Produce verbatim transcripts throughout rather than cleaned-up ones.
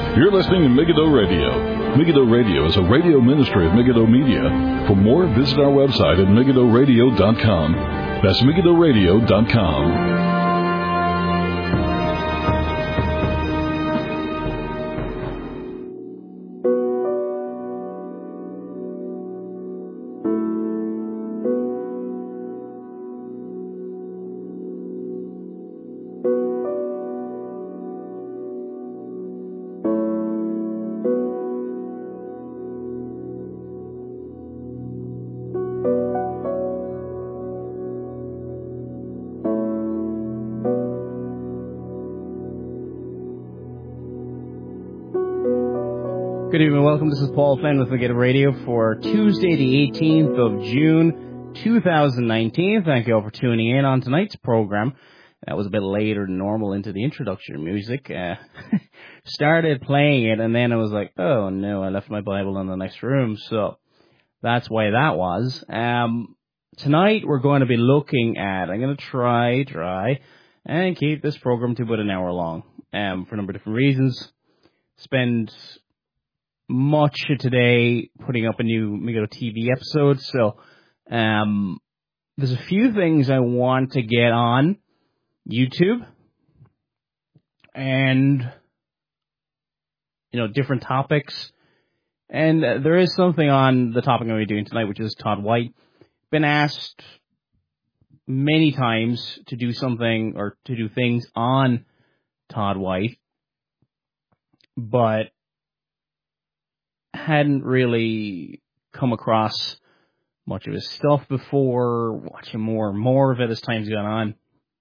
You're listening to Megiddo Radio. Megiddo Radio is a radio ministry of Megiddo Media. For more, visit our website at megiddo radio dot com. That's megiddo radio dot com. Good evening, welcome. This is Paul Flynn with Megiddo Radio for Tuesday, the eighteenth of June, two thousand nineteen. Thank you all for tuning in on tonight's program. That was a bit later than normal into the introduction music. Uh, started playing it, and then I was like, oh no, I left my Bible in the next room. So that's why that was. Um, tonight we're going to be looking at, I'm going to try, try, and keep this program to about an hour long um, for a number of different reasons. Spend much of today putting up a new Megiddo T V episode, so um, there's a few things I want to get on YouTube, and you know, different topics, and uh, there is something on the topic I'm going to be doing tonight, which is Todd White. Been asked many times to do something or to do things on Todd White, but hadn't really come across much of his stuff before, watching more and more of it as time's gone on.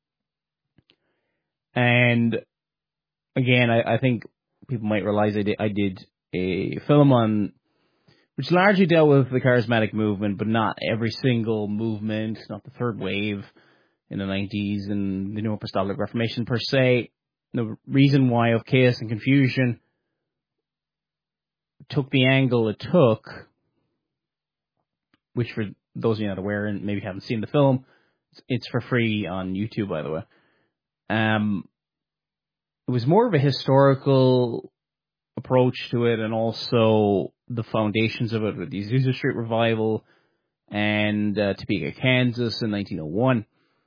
And again, I, I think people might realize I did, I did a film on, which largely dealt with the charismatic movement, but not every single movement, not the third wave in the nineties and the New Apostolic Reformation per se. The reason why of chaos and confusion took the angle it took, which for those of you not aware and maybe haven't seen the film, it's for free on YouTube, by the way. Um, it was more of a historical approach to it, and also the foundations of it with the Azusa Street Revival and uh, Topeka, Kansas in nineteen oh one,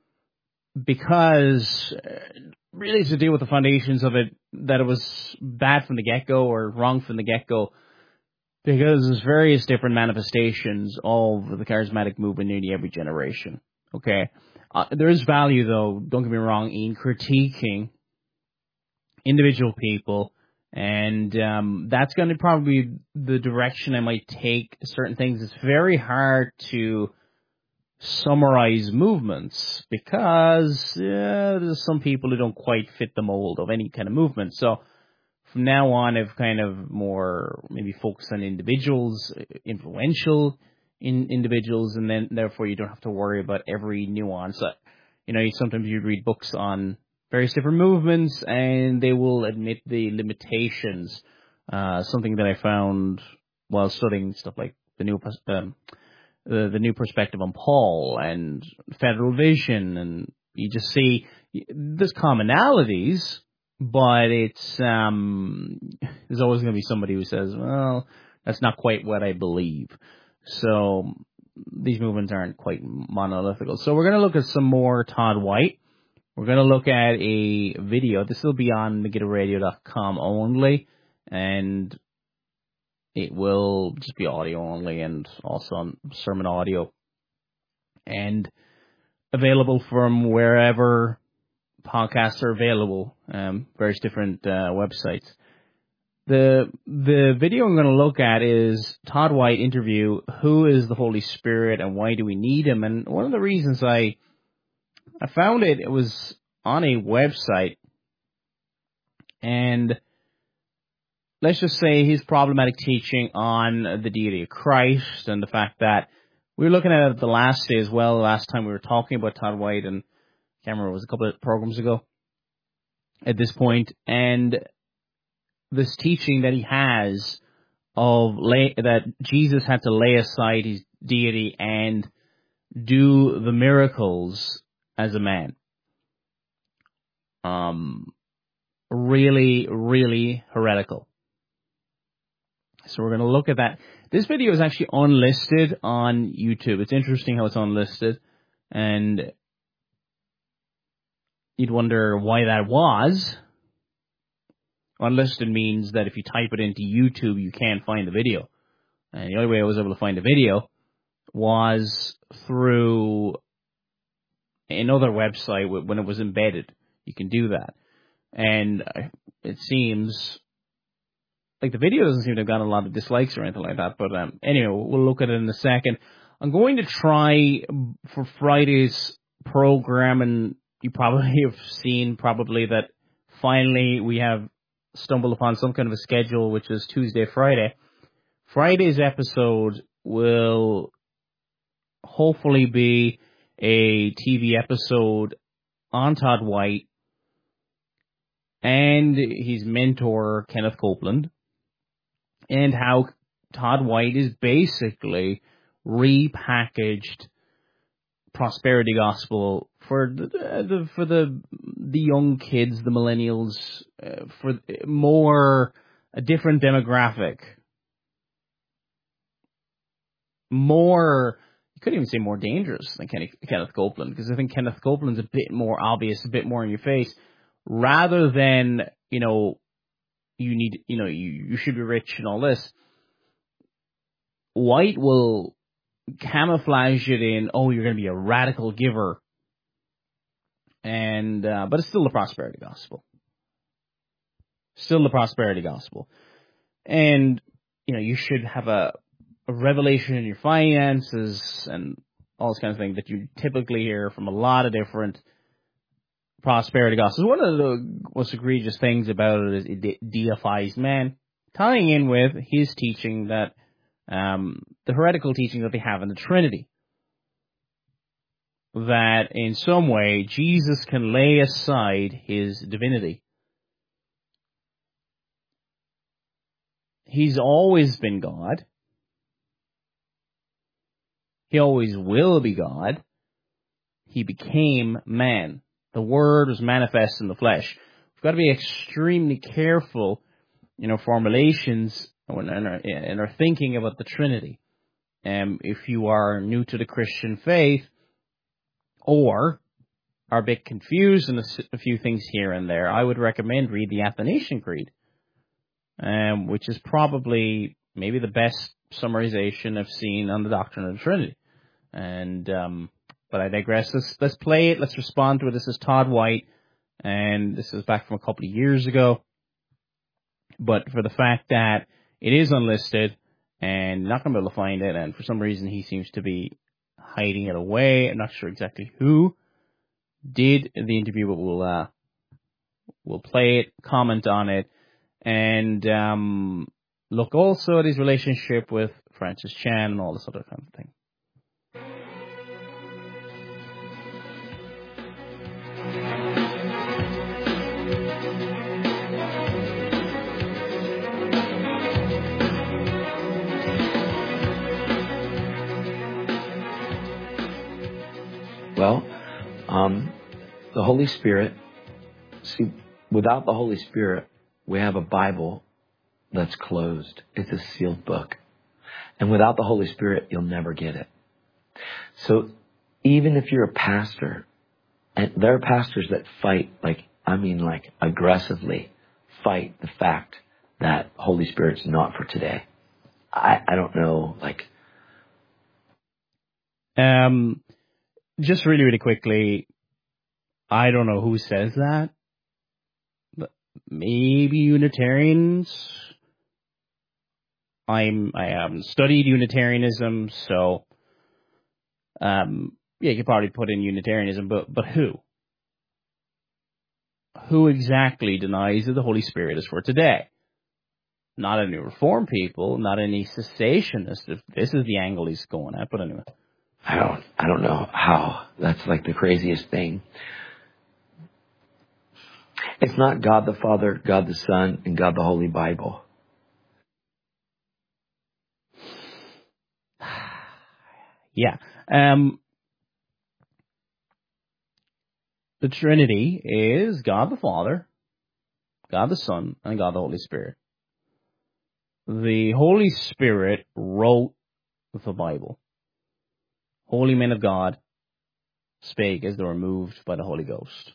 because uh, really to deal with the foundations of it, that it was bad from the get-go or wrong from the get-go, because there's various different manifestations of the charismatic movement in nearly every generation. Okay, uh, there is value, though, don't get me wrong, in critiquing individual people, and um, that's going to probably be the direction I might take certain things. It's very hard to summarize movements because yeah, there's some people who don't quite fit the mold of any kind of movement. So from now on, I've kind of more maybe focused on individuals, influential in individuals, and then therefore you don't have to worry about every nuance. You know, sometimes you read books on various different movements, and they will admit the limitations. Uh, something that I found while studying stuff like the new um, the, the new perspective on Paul and Federal Vision, and you just see there's commonalities. But it's um, there's always going to be somebody who says, well, that's not quite what I believe. So these movements aren't quite monolithical. So we're going to look at some more Todd White. We're going to look at a video. This will be on megiddo radio dot com only, and it will just be audio only and also on sermon audio, and available from wherever podcasts are available, um, various different uh, websites. The the video I'm going to look at is Todd White interview, Who is the Holy Spirit and Why Do We Need Him? And one of the reasons I I found it, it was on a website, and let's just say his problematic teaching on the deity of Christ and the fact that we were looking at it the last day as well, last time we were talking about Todd White, and I can't remember, it was a couple of programs ago at this point, and this teaching that he has of lay, that Jesus had to lay aside his deity and do the miracles as a man. Um, really, really heretical. So we're going to look at that. This video is actually unlisted on YouTube. It's interesting how it's unlisted. And you'd wonder why that was. Unlisted means that if you type it into YouTube, you can't find the video. And the only way I was able to find the video was through another website when it was embedded. You can do that. And it seems like the video doesn't seem to have gotten a lot of dislikes or anything like that. But um, anyway, we'll look at it in a second. I'm going to try for Friday's program, and you probably have seen probably that finally we have stumbled upon some kind of a schedule, which is Tuesday, Friday. Friday's episode will hopefully be a T V episode on Todd White and his mentor, Kenneth Copeland, and how Todd White is basically repackaged prosperity gospel for the, the for the the young kids, the millennials, uh, for more a different demographic, more. You couldn't even say more dangerous than Kenny, Kenneth Copeland, because I think Kenneth Copeland's a bit more obvious, a bit more in your face, rather than, you know, you need, you know, you, you should be rich and all this. White will camouflage it in, oh, you're going to be a radical giver, and uh, but it's still the prosperity gospel. Still the prosperity gospel. And, you know, you should have a a revelation in your finances and all this kind of thing that you typically hear from a lot of different prosperity gospels. One of the most egregious things about it is it deifies man, tying in with his teaching that um, the heretical teaching that they have in the Trinity, that in some way Jesus can lay aside his divinity. He's always been God. He always will be God. He became man. The Word was manifest in the flesh. We've got to be extremely careful in our formulations and our, in our thinking about the Trinity. Um, if you are new to the Christian faith or are a bit confused in a, a few things here and there, I would recommend read the Athanasian Creed, um, which is probably maybe the best summarization I've seen on the doctrine of the Trinity. And um, but I digress. Let's let's play it. Let's respond to it. This is Todd White, and this is back from a couple of years ago. But for the fact that it is unlisted and not going to be able to find it, and for some reason he seems to be hiding it away. I'm not sure exactly who did the interview, but we'll uh, we'll play it, comment on it, and um, look also at his relationship with Francis Chan and all this other kind of thing. Well, um, the Holy Spirit, see, without the Holy Spirit, we have a Bible that's closed. It's a sealed book. And without the Holy Spirit, you'll never get it. So even if you're a pastor, and there are pastors that fight, like, I mean, like, aggressively fight the fact that Holy Spirit's not for today. I, I don't know, like... Um... Just really, really quickly, I don't know who says that, but maybe Unitarians. I'm I haven't studied Unitarianism, so um, yeah, you could probably put in Unitarianism, but but who? Who exactly denies that the Holy Spirit is for today? Not any Reformed people, not any cessationists. If this is the angle he's going at, but anyway. I don't, I don't know how. That's like the craziest thing. It's not God the Father, God the Son, and God the Holy Bible. Yeah. Um, the Trinity is God the Father, God the Son, and God the Holy Spirit. the Holy Spirit wrote the Bible. Holy men of God spake as they were moved by the Holy Ghost.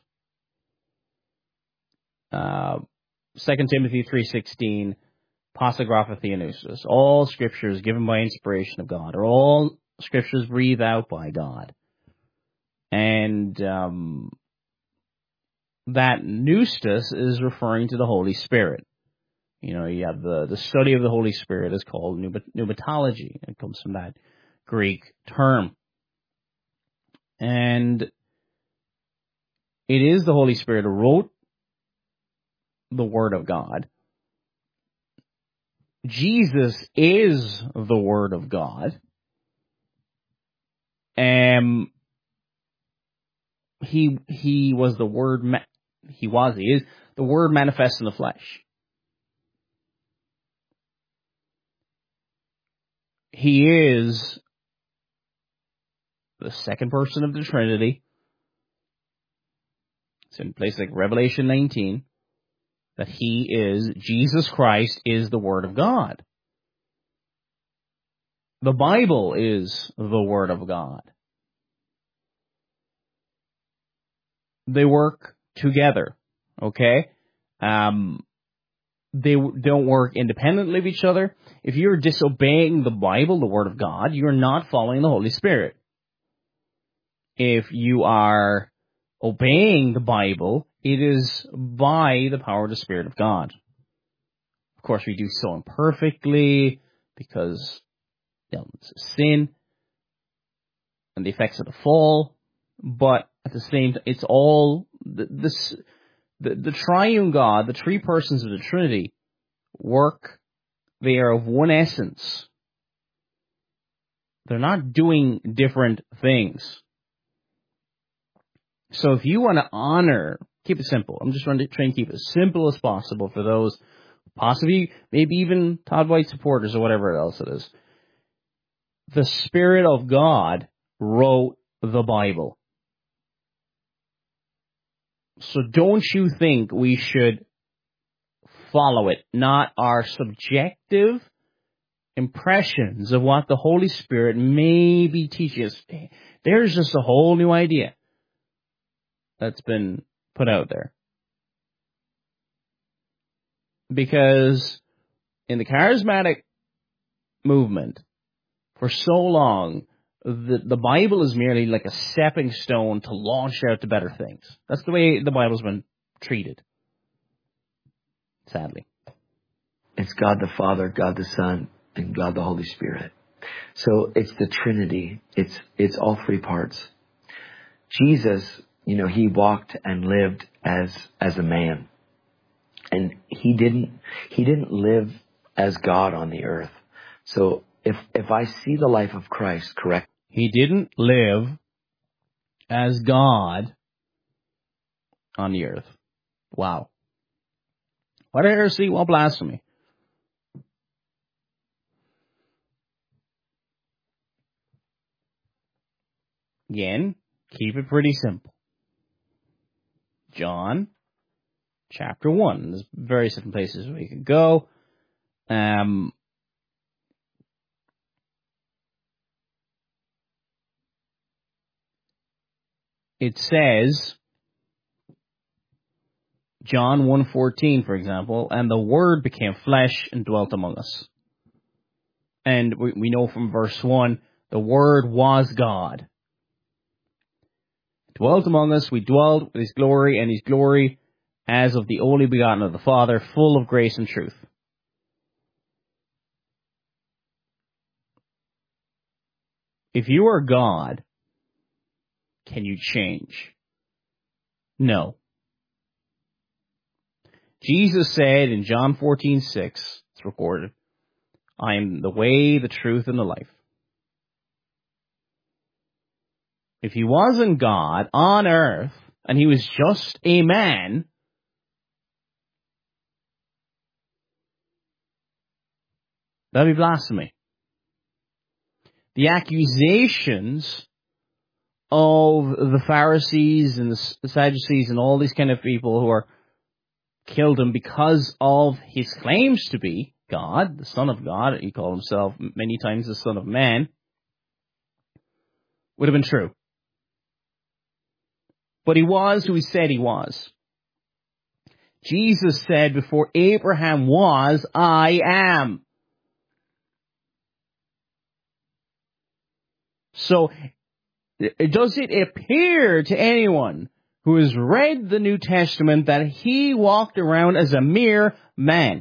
Uh, Second Timothy three sixteen, Pasigrapha Theonusis. All Scripture is given by inspiration of God, or all Scriptures breathed out by God. And um, that pneustos is referring to the Holy Spirit. You know, you have the, the study of the Holy Spirit is called pneumatology. It comes from that Greek term. And it is the Holy Spirit who wrote the Word of God. Jesus is the Word of God. Um, he he was the Word. Ma- he was. He is the Word manifest in the flesh. He is the second person of the Trinity. It's in places like Revelation nineteen. That he is, Jesus Christ is the Word of God. The Bible is the Word of God. They work together, okay? Um, they don't work independently of each other. If you're disobeying the Bible, the Word of God, you're not following the Holy Spirit. If you are obeying the Bible, it is by the power of the Spirit of God. Of course, we do so imperfectly because you know, it's a sin and the effects of the fall. But at the same time, it's all the, this, the the triune God, the three persons of the Trinity, work. They are of one essence. They're not doing different things. So if you want to honor, keep it simple. I'm just trying to, trying to keep it as simple as possible for those, possibly, maybe even Todd White supporters or whatever else it is. The Spirit of God wrote the Bible. So don't you think we should follow it, not our subjective impressions of what the Holy Spirit may be teaching us. There's just a whole new idea that's been put out there. Because in the charismatic movement, for so long, the, the Bible is merely like a stepping stone to launch out to better things. That's the way the Bible's been treated. Sadly. It's God the Father, God the Son, and God the Holy Spirit. So it's the Trinity. It's it's all three parts. Jesus, you know, he walked and lived as as a man. And he didn't he didn't live as God on the earth. So if if I see the life of Christ correct, he didn't live as God on the earth. Wow. What heresy? What blasphemy? Again, keep it pretty simple. John chapter one. There's various different places where you can go. Um, it says, John one fourteen, for example, and the Word became flesh and dwelt among us. And we, we know from verse one, the Word was God. Dwelt among us, we dwelt with His glory, and His glory as of the only begotten of the Father, full of grace and truth. If you are God, can you change? No. Jesus said in John fourteen six, it's recorded, I am the way, the truth, and the life. If he wasn't God on earth, and he was just a man, that'd be blasphemy. The accusations of the Pharisees and the Sadducees and all these kind of people who are killed him because of his claims to be God, the Son of God, he called himself many times the Son of Man, would have been true. But he was who he said he was. Jesus said, before Abraham was, I am. So, does it appear to anyone who has read the New Testament that he walked around as a mere man?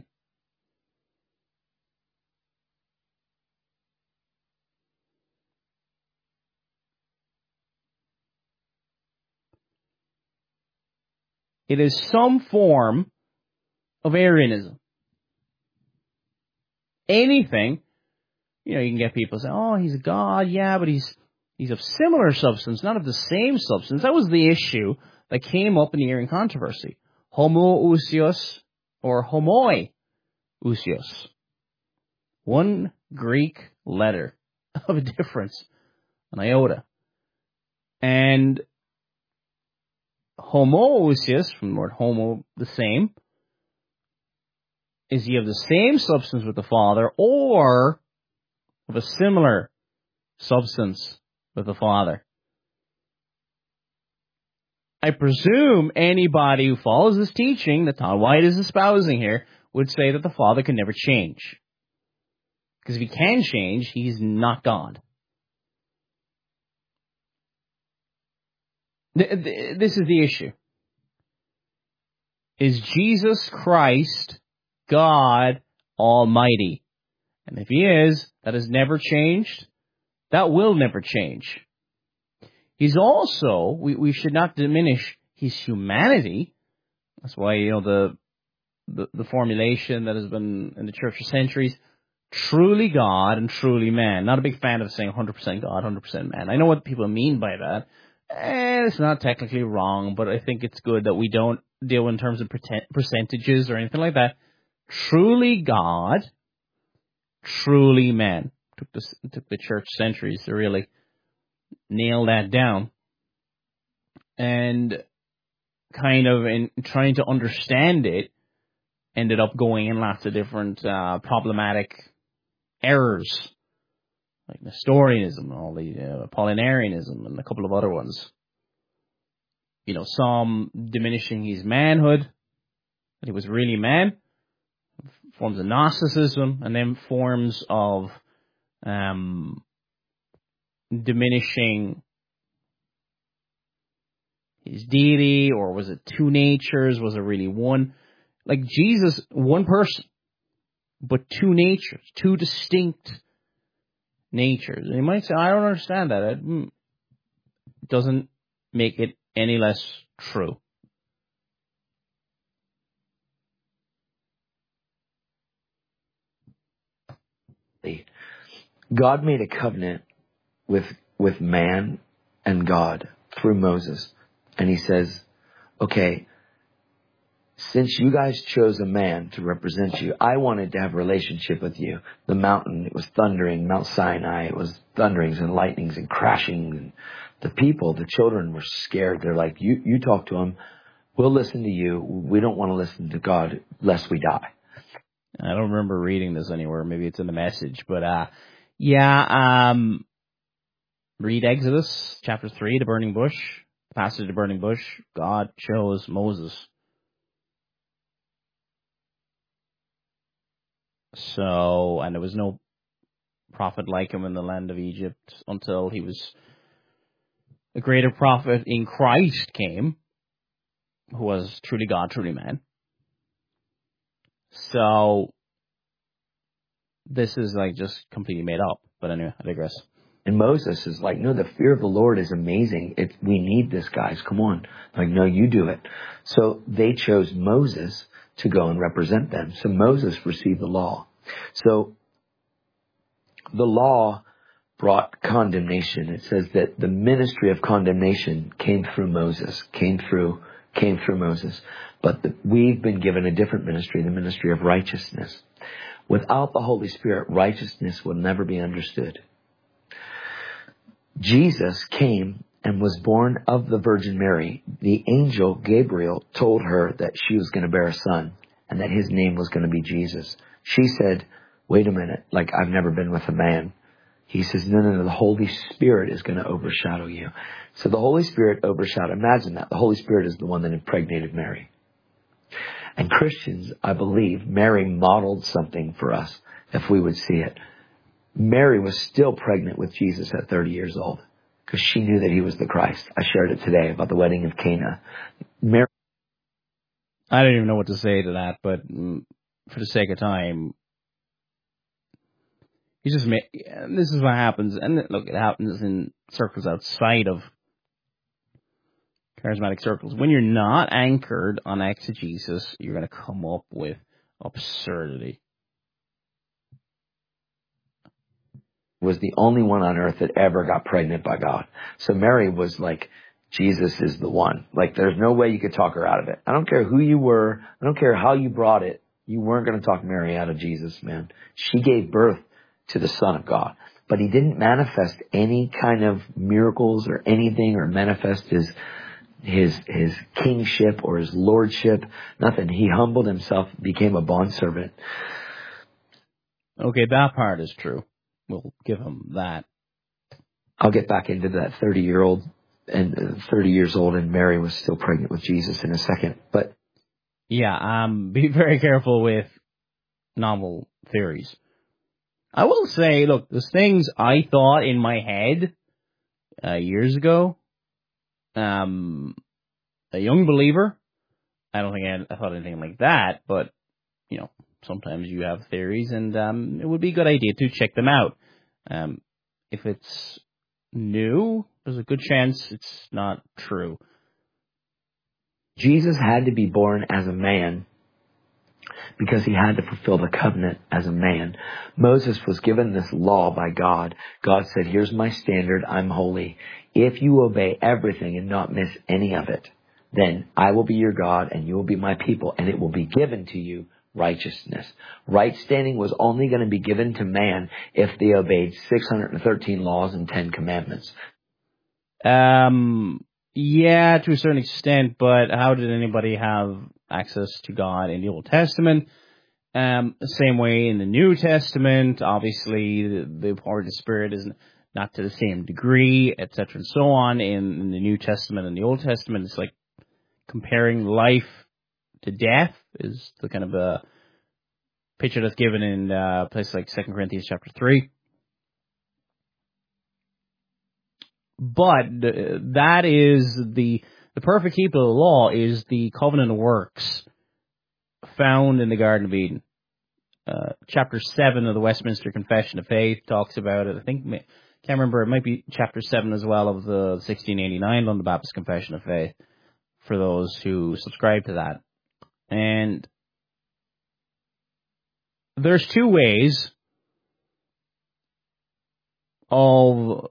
It is some form of Arianism. Anything, you know, you can get people saying, oh, he's a god, yeah, but he's he's of similar substance, not of the same substance. That was the issue that came up in the Arian controversy. Homoousios or homoi ousios. One Greek letter of a difference, an iota. And homoousios, from the word homo, the same. Is he of the same substance with the Father, or of a similar substance with the Father? I presume anybody who follows this teaching that Todd White is espousing here would say that the Father can never change. Because if he can change, he's not God. This is the issue. Is Jesus Christ God Almighty? And if he is, that has never changed. That will never change. He's also, we, we should not diminish his humanity. That's why, you know, the, the the formulation that has been in the church for centuries, truly God and truly man. Not a big fan of saying one hundred percent God, one hundred percent man. I know what people mean by that. And it's not technically wrong, but I think it's good that we don't deal in terms of percentages or anything like that. Truly God, truly man. Took the, took the church centuries to really nail that down. And kind of in trying to understand it, ended up going in lots of different uh, problematic errors, like Nestorianism and all the uh, Apollinarianism and a couple of other ones. You know, some diminishing his manhood, that he was really man, forms of Gnosticism, and then forms of um, diminishing his deity, or was it two natures? Was it really one? Like Jesus, one person, but two natures, two distinct natures. And you might say, I don't understand that. It doesn't make it any less true. God made a covenant with with man and God through Moses. And he says, okay, since you guys chose a man to represent you, I wanted to have a relationship with you. The mountain, it was thundering, Mount Sinai, it was thunderings and lightnings and crashing. And the people, the children were scared. They're like, you, you talk to him. We'll listen to you. We don't want to listen to God lest we die. I don't remember reading this anywhere. Maybe it's in the message. But, uh, yeah, um, read Exodus chapter three, the burning bush. The passage of the burning bush. God chose Moses. So, and there was no prophet like him in the land of Egypt until he was a greater prophet in Christ came, who was truly God, truly man. So, this is like just completely made up. But anyway, I digress. And Moses is like, no, the fear of the Lord is amazing. It's, we need this, guys. Come on. Like, no, you do it. So they chose Moses to go and represent them. So Moses received the law. So the law brought condemnation. It says that the ministry of condemnation came through Moses, came through, came through Moses. But the, we've been given a different ministry, the ministry of righteousness. Without the Holy Spirit, righteousness will never be understood. Jesus came and was born of the Virgin Mary. The angel Gabriel told her that she was going to bear a son and that his name was going to be Jesus. She said, wait a minute, like I've never been with a man. He says, no, no, no, the Holy Spirit is going to overshadow you. So the Holy Spirit overshadowed. Imagine that. The Holy Spirit is the one that impregnated Mary. And Christians, I believe, Mary modeled something for us if we would see it. Mary was still pregnant with Jesus at thirty years old because she knew that he was the Christ. I shared it today about the wedding of Cana. Mary. I don't even know what to say to that, but for the sake of time, you just make, this is what happens. And look, it happens in circles outside of charismatic circles. When you're not anchored on exegesis, you're going to come up with absurdity. Was the only one on earth that ever got pregnant by God. So Mary was like, Jesus is the one. Like, there's no way you could talk her out of it. I don't care who you were. I don't care how you brought it. You weren't going to talk Mary out of Jesus, man. She gave birth to the Son of God. But he didn't manifest any kind of miracles or anything, or manifest his his his kingship or his lordship. Nothing. He humbled himself, became a bondservant. Okay, that part is true. We'll give him that. I'll get back into that thirty-year-old and thirty years old, and Mary was still pregnant with Jesus in a second. But yeah, um, be very careful with novel theories. I will say, look, there's things I thought in my head uh, years ago. Um, a young believer. I don't think I, I thought anything like that, but you know, sometimes you have theories, and um, it would be a good idea to check them out. Um, if it's new, there's a good chance it's not true. Jesus had to be born as a man because he had to fulfill the covenant as a man. Moses was given this law by God. God said, here's my standard. I'm holy. If you obey everything and not miss any of it, then I will be your God and you will be my people, and it will be given to you righteousness. Right standing was only going to be given to man if they obeyed six hundred thirteen laws and ten commandments. Um, yeah, to a certain extent, but how did anybody have access to God in the Old Testament? Um, the same way in the New Testament, obviously the, the power of the Spirit is not to the same degree, et cetera, and so on. In, in the New Testament and the Old Testament, it's like comparing life to death is the kind of a picture that's given in uh, places like Second Corinthians chapter three. But uh, that is the the perfect keeping of the law is the covenant of works found in the Garden of Eden. Uh, chapter seven of the Westminster Confession of Faith talks about it. I think, can't remember, it might be chapter seven as well of the sixteen eighty-nine London Baptist Confession of Faith, for those who subscribe to that. And there's two ways of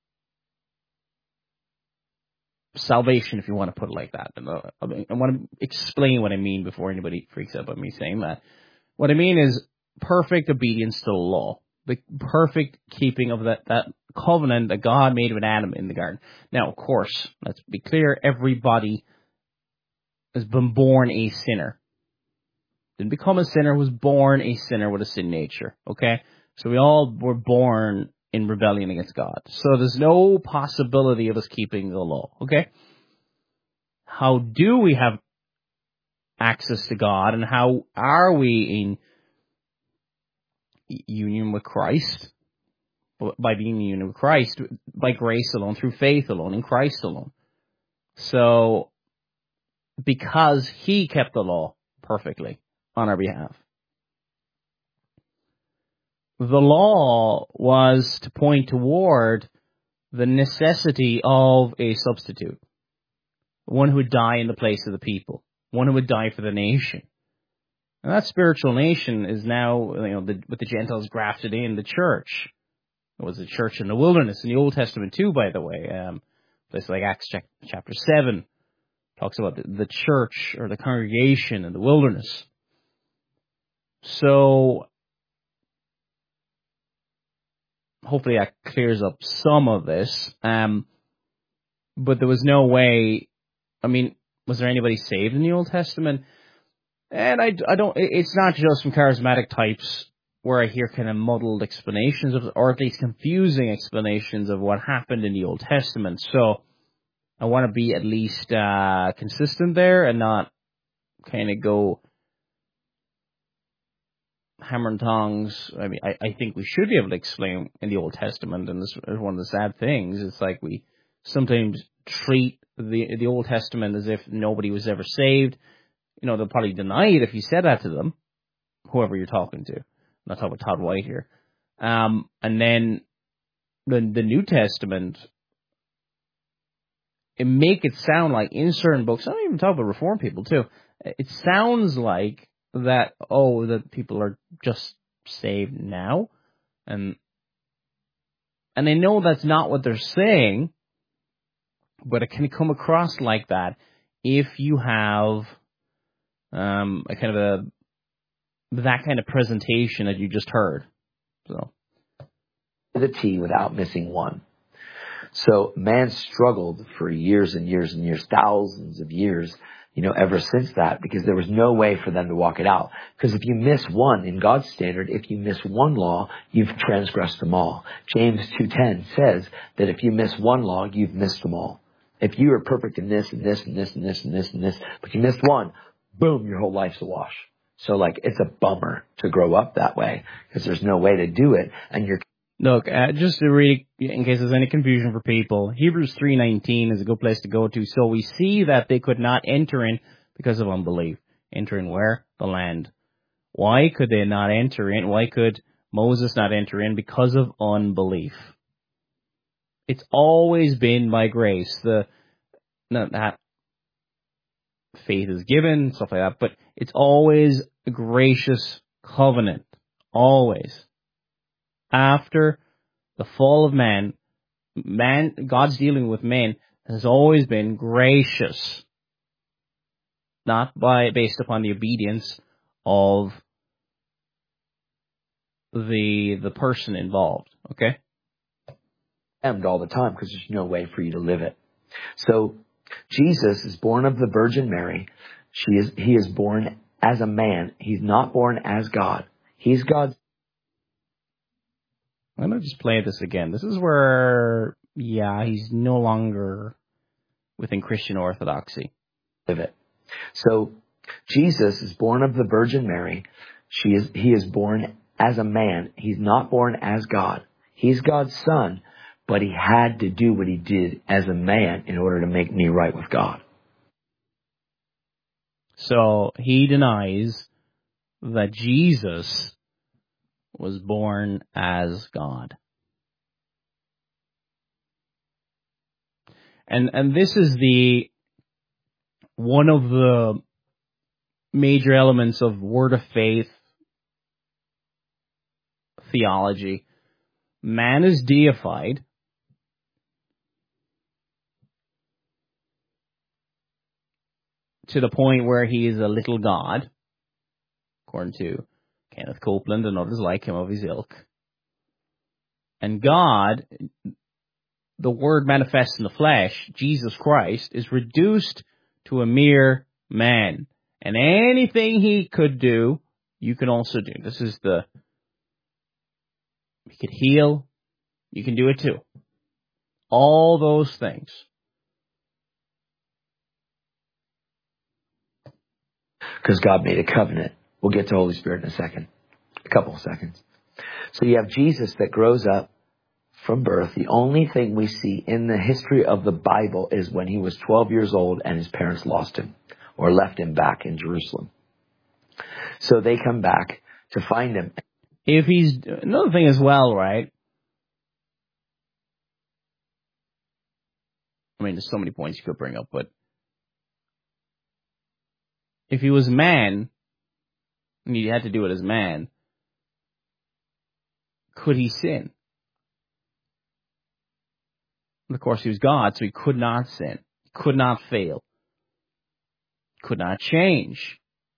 salvation, if you want to put it like that. And, uh, I want to explain what I mean before anybody freaks out about me saying that. What I mean is perfect obedience to the law, the perfect keeping of that, that covenant that God made with Adam in the garden. Now, of course, let's be clear, everybody has been born a sinner. Didn't become a sinner, was born a sinner with a sin nature, okay? So we all were born in rebellion against God. So there's no possibility of us keeping the law, okay? How do we have access to God, and how are we in union with Christ? By being in union with Christ, by grace alone, through faith alone, in Christ alone. So, because he kept the law perfectly on our behalf. The law was to point toward the necessity of a substitute. One who would die in the place of the people. One who would die for the nation. And that spiritual nation is now, you know, the, with the Gentiles grafted in, the church. It was the church in the wilderness, in the Old Testament too, by the way. Um, places like Acts chapter seven talks about the, the church or the congregation in the wilderness. So, hopefully that clears up some of this. Um, but there was no way, I mean, was there anybody saved in the Old Testament? And I, I don't, it's not just from charismatic types where I hear kind of muddled explanations of, or at least confusing explanations of what happened in the Old Testament. So I want to be at least uh, consistent there and not kind of go hammer and tongs. I mean, I, I think we should be able to explain in the Old Testament, and this is one of the sad things. It's like we sometimes treat the the Old Testament as if nobody was ever saved. You know, they'll probably deny it if you said that to them, whoever you're talking to. I'm not talking about Todd White here. Um, and then the the New Testament, it make it sound like in certain books, I don't even talk about Reformed people too, it sounds like that, oh, that people are just saved now. And and I know that's not what they're saying, but it can come across like that if you have um, a kind of a that kind of presentation that you just heard. So the T without missing one. So man struggled for years and years and years, thousands of years, you know, ever since that, because there was no way for them to walk it out. Because if you miss one, in God's standard, if you miss one law, you've transgressed them all. James two ten says that if you miss one law, you've missed them all. If you are perfect in this and this and this and this and this and this, but you missed one, boom, your whole life's a wash. So, like, it's a bummer to grow up that way because there's no way to do it. And you're Look, uh, just to read, in case there's any confusion for people, Hebrews three nineteen is a good place to go to. So we see that they could not enter in because of unbelief. Enter in where? The land. Why could they not enter in? Why could Moses not enter in? Because of unbelief. It's always been by grace. The not that faith is given, stuff like that, but it's always a gracious covenant. Always. After the fall of man, man, God's dealing with men has always been gracious, not by based upon the obedience of the the person involved. Okay, condemned all the time because there's no way for you to live it. So Jesus is born of the Virgin Mary. She is he is born as a man. He's not born as God. He's God's. I'm going to just play this again. This is where, yeah, he's no longer within Christian orthodoxy. Live it. So Jesus is born of the Virgin Mary. She is he is born as a man. He's not born as God. He's God's son, but he had to do what he did as a man in order to make me right with God. So he denies that Jesus was born as God. And and this is the one of the major elements of word of faith theology. Man is deified. To the point where he is a little god, according to Kenneth Copeland and others like him of his ilk. And God, the Word manifest in the flesh, Jesus Christ, is reduced to a mere man. And anything he could do, you can also do. This is the, he could heal, you can do it too. All those things. Because God made a covenant. We'll get to Holy Spirit in a second. A couple of seconds. So you have Jesus that grows up from birth. The only thing we see in the history of the Bible is when he was twelve years old and his parents lost him or left him back in Jerusalem. So they come back to find him. If he's, another thing as well, right? I mean, there's so many points you could bring up, but if he was man, and he had to do it as man, could he sin? And of course, he was God, so he could not sin, could not fail, could not change.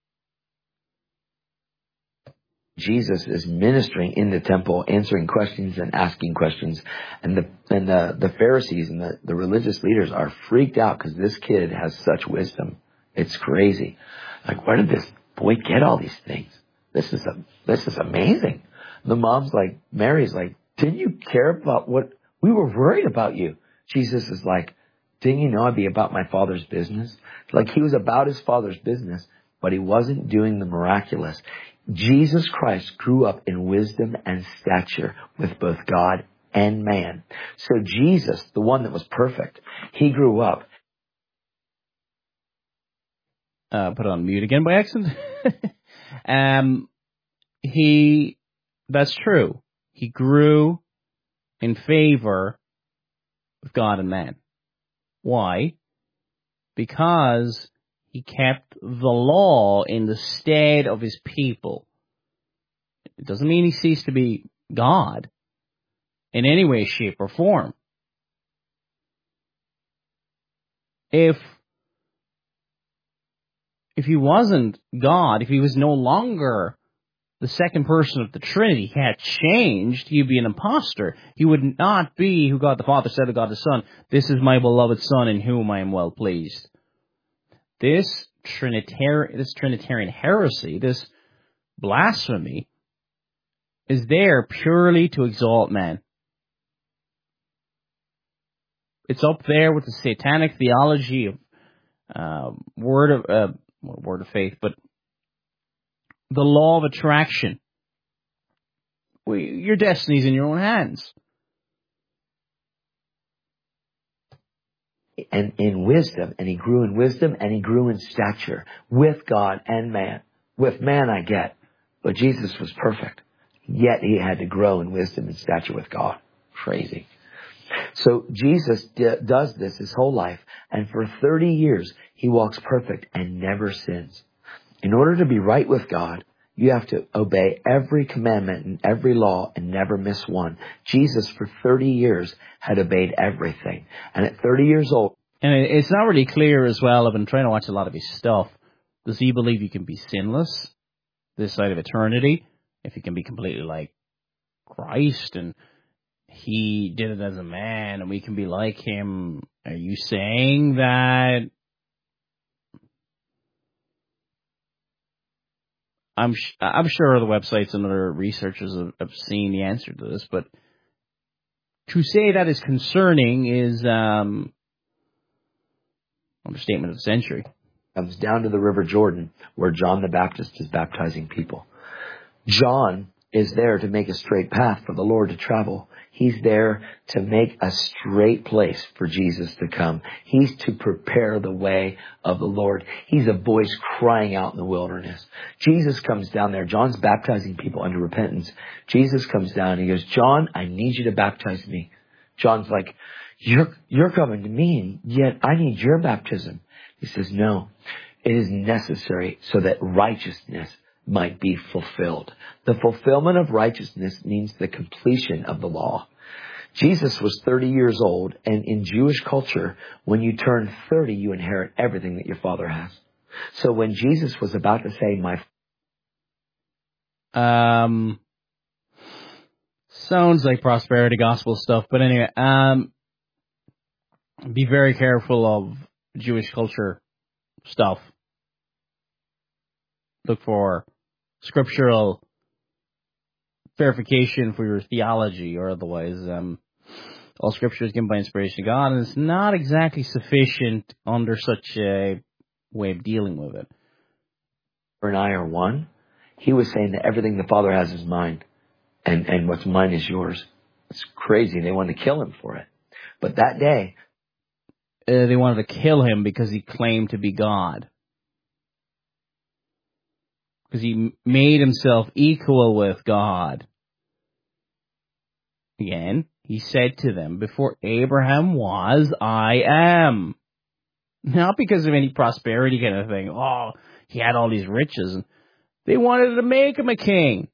Jesus is ministering in the temple, answering questions and asking questions. And the and the, the Pharisees and the, the religious leaders are freaked out because this kid has such wisdom. It's crazy. Like, where did this boy, get all these things. This is a, this is amazing. The mom's like, Mary's like, didn't you care about what, we were worried about you. Jesus is like, didn't you know I'd be about my Father's business? Like he was about his Father's business, but he wasn't doing the miraculous. Jesus Christ grew up in wisdom and stature with both God and man. So Jesus, the one that was perfect, he grew up. Uh, put on mute again by accident. um, he, that's true. He grew in favor with God and man. Why? Because he kept the law in the stead of his people. It doesn't mean he ceased to be God in any way, shape, or form. If If he wasn't God, if he was no longer the second person of the Trinity, he had changed, he'd be an imposter. He would not be who God the Father said to God the Son, this is my beloved Son in whom I am well pleased. This Trinitarian, this Trinitarian heresy, this blasphemy, is there purely to exalt man. It's up there with the satanic theology of uh, word of uh, word of faith, but the law of attraction. We, your destiny's in your own hands. And in wisdom, and he grew in wisdom, and he grew in stature with God and man. With man I get, but Jesus was perfect. Yet he had to grow in wisdom and stature with God. Crazy. So Jesus d- does this his whole life, and for thirty years he walks perfect and never sins. In order to be right with God, you have to obey every commandment and every law and never miss one. Jesus for thirty years had obeyed everything. And at thirty years old... And it's not really clear as well. I've been trying to watch a lot of his stuff. Does he believe you can be sinless this side of eternity? If you can be completely like Christ and he did it as a man and we can be like him. Are you saying that? I'm sh- I'm sure the websites and other researchers have, have seen the answer to this, but to say that is concerning is um, understatement of the century. Comes down to the River Jordan where John the Baptist is baptizing people. John is there to make a straight path for the Lord to travel. He's there to make a straight place for Jesus to come. He's to prepare the way of the Lord. He's a voice crying out in the wilderness. Jesus comes down there. John's baptizing people unto repentance. Jesus comes down and he goes, John, I need you to baptize me. John's like, you're, you're coming to me, and yet I need your baptism. He says, no, it is necessary so that righteousness might be fulfilled. The fulfillment of righteousness means the completion of the law. Jesus was thirty years old, and in Jewish culture, when you turn thirty, you inherit everything that your father has. So when Jesus was about to say, my... Um, sounds like prosperity gospel stuff, but anyway, um, be very careful of Jewish culture stuff. Look for scriptural verification for your theology, or otherwise, um, all scripture is given by inspiration of God, and it's not exactly sufficient under such a way of dealing with it. and I are one. He was saying that everything the Father has is mine, and, and what's mine is yours. It's crazy. They wanted to kill him for it. But that day... Uh, they wanted to kill him because he claimed to be God. Because he made himself equal with God. Again, he said to them, before Abraham was, I am. Not because of any prosperity kind of thing. Oh, he had all these riches. They wanted to make him a king.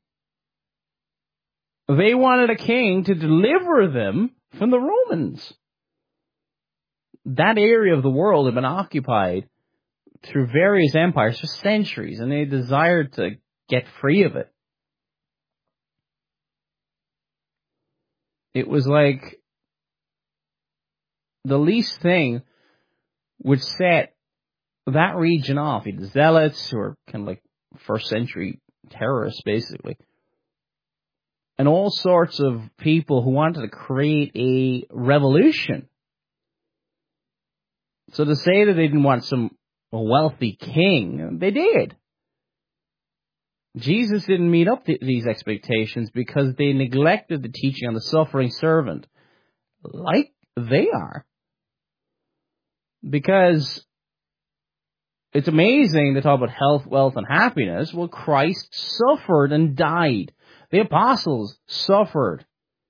They wanted a king to deliver them from the Romans. That area of the world had been occupied through various empires for centuries, and they desired to get free of it. It was like the least thing would set that region off. The Zealots, who are kind of like first century terrorists, basically. And all sorts of people who wanted to create a revolution. So to say that they didn't want some wealthy king, they did. Jesus didn't meet up to these expectations because they neglected the teaching on the suffering servant, like they are. Because it's amazing to talk about health, wealth, and happiness. Well, Christ suffered and died. The apostles suffered.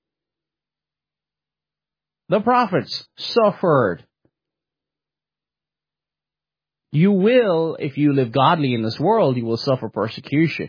The prophets suffered. You will, if you live godly in this world, you will suffer persecution.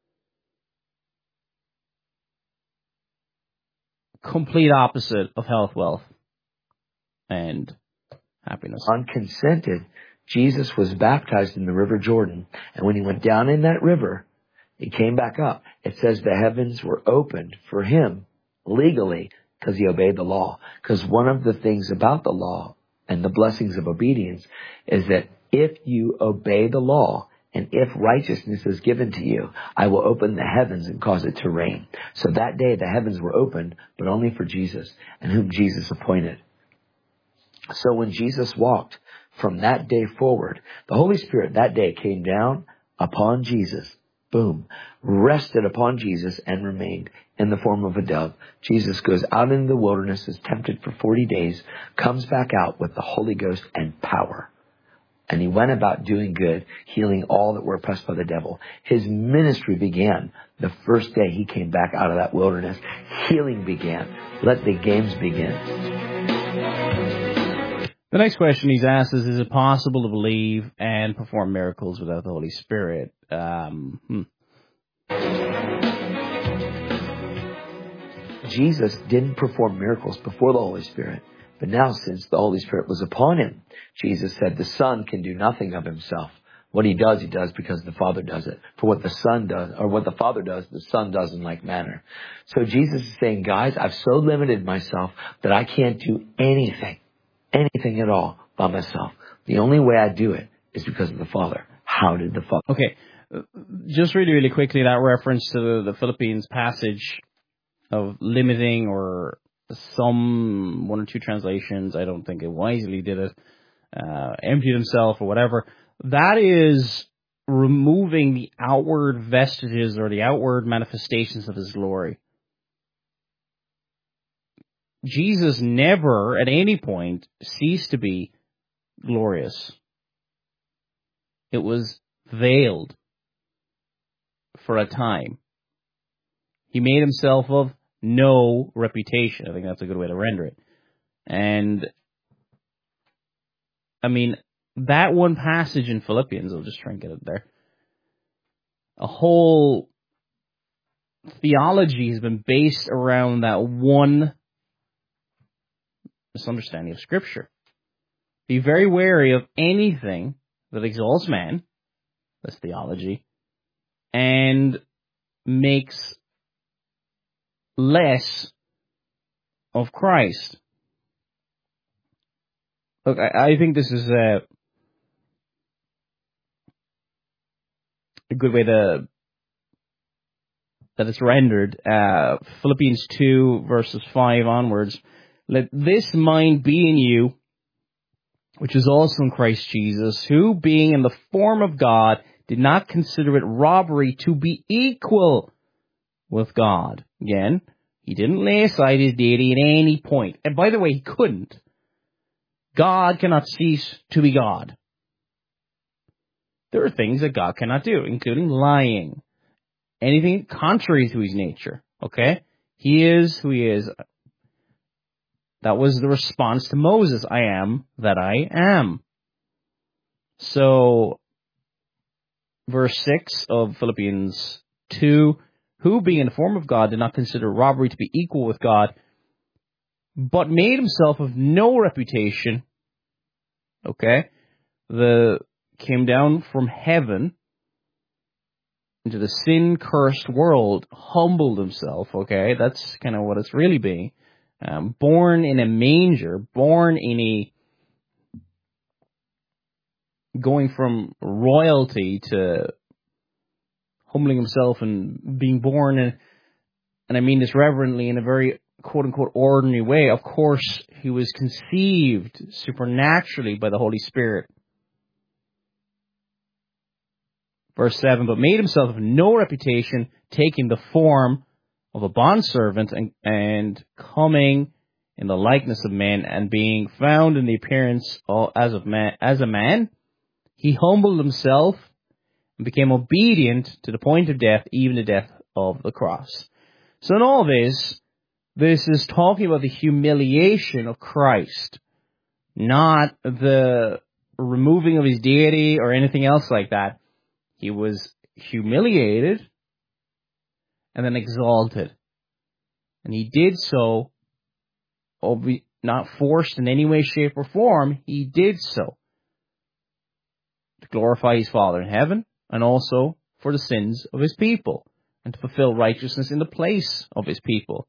Complete opposite of health, wealth, and happiness. Unconsented, Jesus was baptized in the River Jordan. And when he went down in that river, he came back up. It says the heavens were opened for him legally because he obeyed the law. Because one of the things about the law and the blessings of obedience is that if you obey the law and if righteousness is given to you, I will open the heavens and cause it to rain. So that day the heavens were opened, but only for Jesus and whom Jesus appointed. So when Jesus walked from that day forward, the Holy Spirit that day came down upon Jesus. Boom. Rested upon Jesus and remained in the form of a dove. Jesus goes out into the wilderness, is tempted for forty days, comes back out with the Holy Ghost and power. And he went about doing good, healing all that were oppressed by the devil. His ministry began the first day he came back out of that wilderness. Healing began. Let the games begin. The next question he's asked is, is it possible to believe and perform miracles without the Holy Spirit? Um, hmm. Jesus didn't perform miracles before the Holy Spirit. But now, since the Holy Spirit was upon him, Jesus said the Son can do nothing of himself. What he does, he does because the Father does it. For what the Son does, or what the Father does, the Son does in like manner. So Jesus is saying, guys, I've so limited myself that I can't do anything, anything at all by myself. The only way I do it is because of the Father. How did the Father? Okay, just really, really quickly, that reference to the, the Philippians passage of limiting, or some one or two translations, I don't think it wisely did it, uh, emptied himself or whatever. That is removing the outward vestiges or the outward manifestations of his glory. Jesus never at any point ceased to be glorious. It was veiled for a time. He made himself of no reputation. I think that's a good way to render it. And, I mean, that one passage in Philippians, I'll just try and get it there. A whole theology has been based around that one misunderstanding of Scripture. Be very wary of anything that exalts man, that's theology, and makes less of Christ. Look, I, I think this is a, a good way to that it's rendered. Uh, Philippians two, verses five onwards. Let this mind be in you, which is also in Christ Jesus, who, being in the form of God, did not consider it robbery to be equal with God. Again, he didn't lay aside his deity at any point. And by the way, he couldn't. God cannot cease to be God. There are things that God cannot do, including lying. Anything contrary to his nature. Okay? He is who he is. That was the response to Moses. I am that I am. So, verse six of Philippians two, who being in the form of God did not consider robbery to be equal with God, but made himself of no reputation. Okay? The came down from heaven into the sin-cursed world, humbled himself. Okay? That's kind of what it's really being. Um, born in a manger, born in a, going from royalty to humbling himself and being born, and, and I mean this reverently, in a very quote-unquote ordinary way. Of course, he was conceived supernaturally by the Holy Spirit. Verse seven, but made himself of no reputation, taking the form of a bondservant and, and coming in the likeness of men, and being found in the appearance of, as, of man, as a man, he humbled himself and became obedient to the point of death, even the death of the cross. So in all this, this is talking about the humiliation of Christ, not the removing of his deity or anything else like that. He was humiliated and then exalted. And he did so, not forced in any way, shape, or form. He did so to glorify his Father in heaven, and also for the sins of his people, and to fulfill righteousness in the place of his people.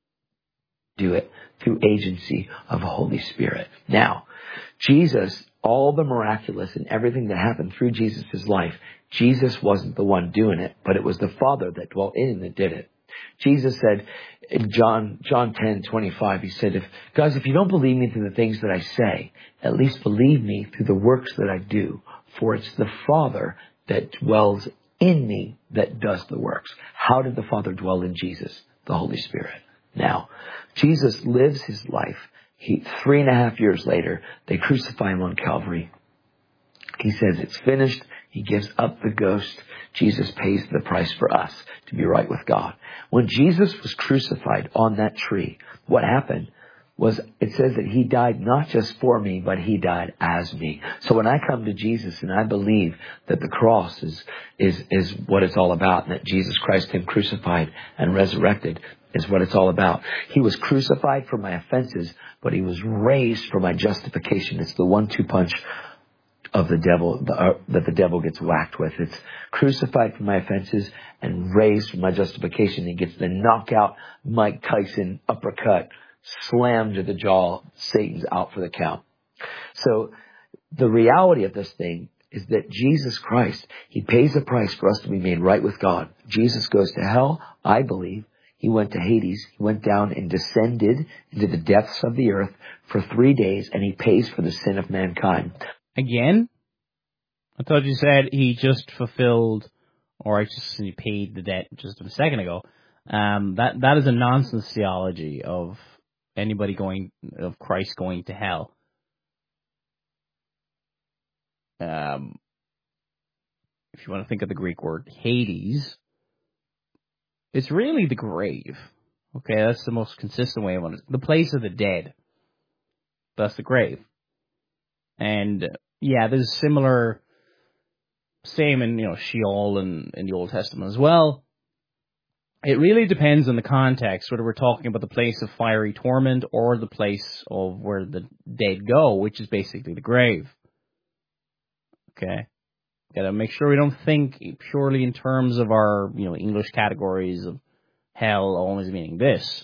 Do it through agency of the Holy Spirit. Now, Jesus, all the miraculous and everything that happened through Jesus' life, Jesus wasn't the one doing it, but it was the Father that dwelt in him that did it. Jesus said in John John ten twenty-five, he said, "If guys, if you don't believe me through the things that I say, at least believe me through the works that I do. For it's the Father that dwells in me that does the works." How did the Father dwell in Jesus? The Holy Spirit. Now, Jesus lives his life. He, three and a half years later, they crucify him on Calvary. He says it's finished. He gives up the ghost. Jesus pays the price for us to be right with God. When Jesus was crucified on that tree, what happened was, it says that he died not just for me, but he died as me. So when I come to Jesus and I believe that the cross is, is, is what it's all about, and that Jesus Christ, him crucified and resurrected, is what it's all about. He was crucified for my offenses, but he was raised for my justification. It's the one two punch of the devil, the, uh, that the devil gets whacked with. It's crucified for my offenses and raised for my justification. He gets the knockout Mike Tyson uppercut, slam to the jaw. Satan's out for the count. So the reality of this thing is that Jesus Christ, he pays the price for us to be made right with God. Jesus goes to hell, I believe. He went to Hades. He went down and descended into the depths of the earth for three days, and he pays for the sin of mankind. Again? I thought you said he just fulfilled, or I just he paid the debt just a second ago. Um, that that is a nonsense theology of anybody going, of Christ going to hell. Um, if you want to think of the Greek word Hades, it's really the grave. Okay, that's the most consistent way of it. The place of the dead. That's the grave. And yeah, there's similar, same in, you know, Sheol and in the Old Testament as well. It really depends on the context, whether we're talking about the place of fiery torment or the place of where the dead go, which is basically the grave. Okay. Gotta make sure we don't think purely in terms of our, you know, English categories of hell always meaning this.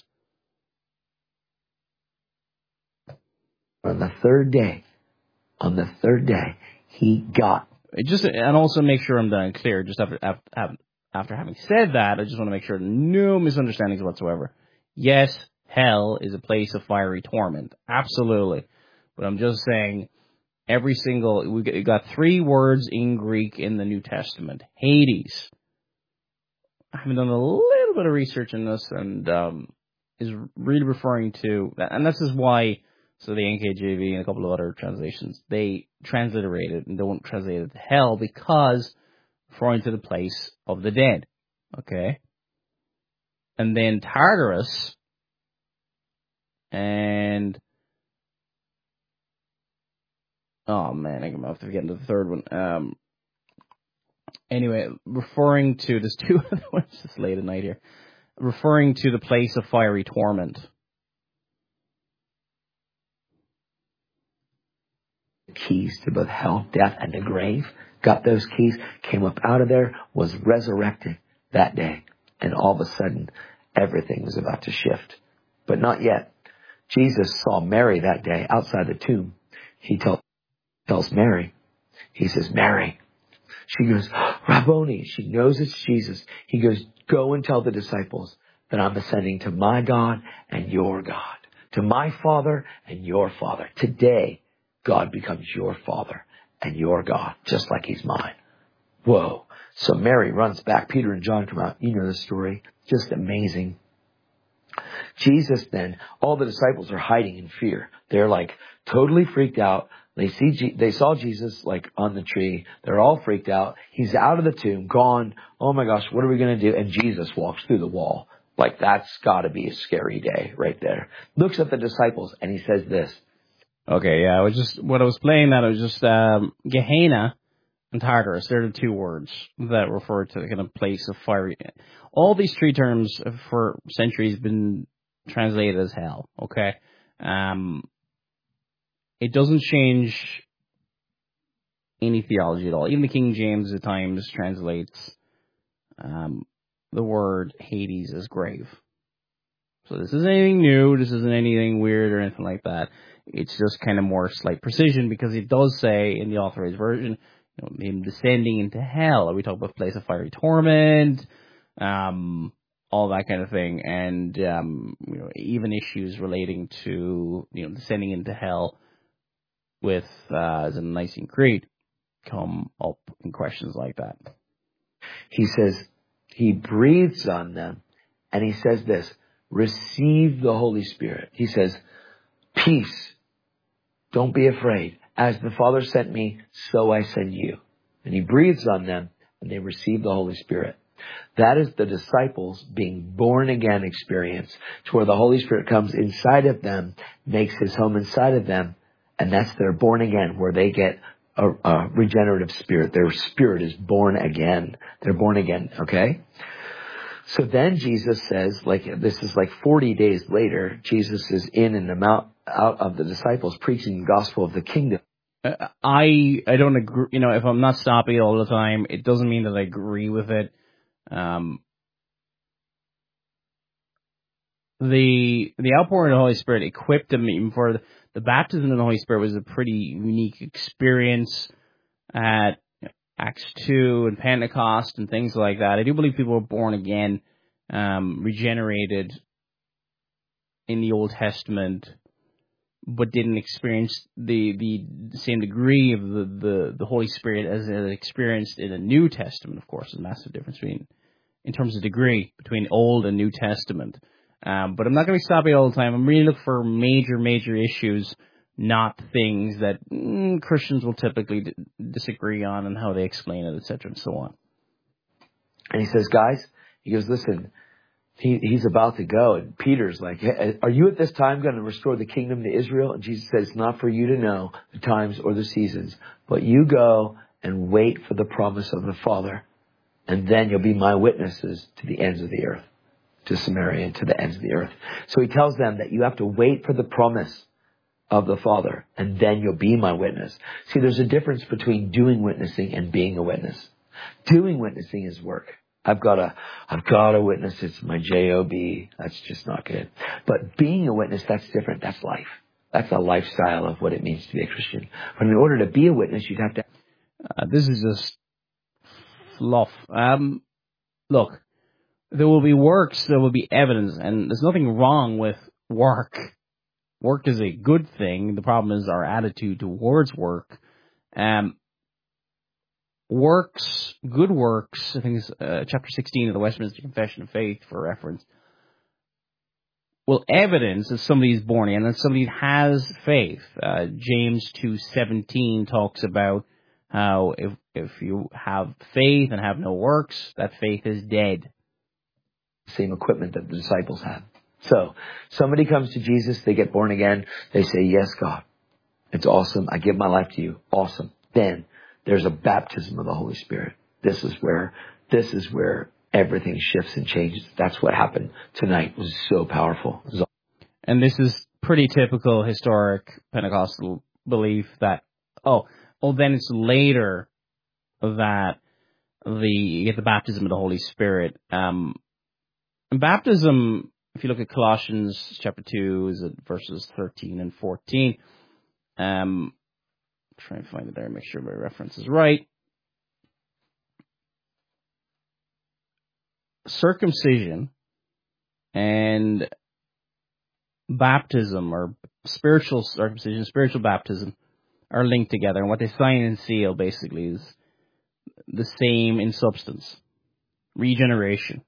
On the third day, on the third day, he got. It just, and also make sure I'm done clear, just after, after, after having said that, I just want to make sure no misunderstandings whatsoever. Yes, hell is a place of fiery torment. Absolutely. But I'm just saying, every single, we got three words in Greek in the New Testament. Hades. I haven't done a little bit of research in this, and um, is really referring to, and this is why, so the N K J V and a couple of other translations, they transliterate it and don't translate it to hell because referring to the place of the dead. Okay? And then Tartarus and oh man, I'm gonna have to get into the third one. Um, anyway, referring to, there's two other ones, it's late at night here. Referring to the place of fiery torment. Keys to both hell, death, and the grave. Got those keys, came up out of there, was resurrected that day. And all of a sudden, everything was about to shift. But not yet. Jesus saw Mary that day outside the tomb. He told tells Mary, he says, Mary. She goes, Rabboni, she knows it's Jesus. He goes, go and tell the disciples that I'm ascending to my God and your God, to my Father and your Father. Today, God becomes your Father and your God, just like he's mine. Whoa. So Mary runs back. Peter and John come out. You know the story. Just amazing. Jesus then, all the disciples are hiding in fear. They're like totally freaked out. They see, they saw Jesus like on the tree. They're all freaked out. He's out of the tomb, gone. Oh my gosh, what are we going to do? And Jesus walks through the wall. Like that's got to be a scary day right there. Looks at the disciples and he says this. Okay, yeah, I was just, what I was playing that, I was just, um, Gehenna and Tartarus. They're the two words that refer to the kind of place of fiery. All these three terms for centuries have been translated as hell, okay? Um, it doesn't change any theology at all. Even the King James at times translates um, the word Hades as grave. So this isn't anything new. This isn't anything weird or anything like that. It's just kind of more slight precision because it does say in the Authorized Version, you know, him descending into hell. Are we talking about place of fiery torment? Um, all that kind of thing. And, um, you know, even issues relating to, you know, descending into hell with, uh, as in the Nicene Creed come up in questions like that. He says, he breathes on them and he says this, receive the Holy Spirit. He says, peace. Don't be afraid. As the Father sent me, so I send you. And he breathes on them and they receive the Holy Spirit. That is the disciples being born again experience, to where the Holy Spirit comes inside of them, makes his home inside of them, and that's their born again, where they get a, a regenerative spirit. Their spirit is born again. They're born again, okay? So then Jesus says, like, this is like forty days later, Jesus is in and out, out of the disciples preaching the gospel of the kingdom. I I don't agree, you know, if I'm not stopping it all the time, it doesn't mean that I agree with it. Um, the the outpouring of the Holy Spirit equipped them even for the, the baptism of the Holy Spirit was a pretty unique experience at Acts two and Pentecost and things like that. I do believe people were born again, um, regenerated in the Old Testament, but didn't experience the, the same degree of the, the, the Holy Spirit as it experienced in the New Testament. Of course, there's a massive difference between, in terms of degree, between Old and New Testament. Um, but I'm not going to stop it all the time. I'm really looking for major, major issues, not things that mm, Christians will typically d- disagree on and how they explain it, et cetera, and so on. And he says, guys, he goes, listen, he, he's about to go. And Peter's like, hey, are you at this time going to restore the kingdom to Israel? And Jesus says, it's not for you to know the times or the seasons, but you go and wait for the promise of the Father. And then you'll be my witnesses to the ends of the earth, to Samaria and to the ends of the earth. So he tells them that you have to wait for the promise of the Father, and then you'll be my witness. See, there's a difference between doing witnessing and being a witness. Doing witnessing is work. I've got to, I've got to witness. It's my job. That's just not good. But being a witness, that's different. That's life. That's a lifestyle of what it means to be a Christian. But in order to be a witness, you'd have to. Uh, this is just fluff. Um, look, there will be works, there will be evidence, and there's nothing wrong with work. Work is a good thing. The problem is our attitude towards work. Um, works, good works, I think it's uh, chapter sixteen of the Westminster Confession of Faith for reference, will evidence that somebody is born again, that somebody has faith. Uh, James two seventeen talks about how if if you have faith and have no works, that faith is dead. Same equipment that the disciples had. So, somebody comes to Jesus, they get born again, they say, yes, God, it's awesome, I give my life to you, awesome. Then, there's a baptism of the Holy Spirit. This is where, this is where everything shifts and changes. That's what happened tonight. It was so powerful. It was awesome. And this is pretty typical historic Pentecostal belief that, oh, oh, then it's later that the, you get the baptism of the Holy Spirit. Um, and baptism, if you look at Colossians chapter two, is it verses thirteen and fourteen? Um, try and find it there, make sure my reference is right. circumcision and baptism, or spiritual circumcision, spiritual baptism, are linked together. And what they sign and seal basically is the same in substance. Regeneration.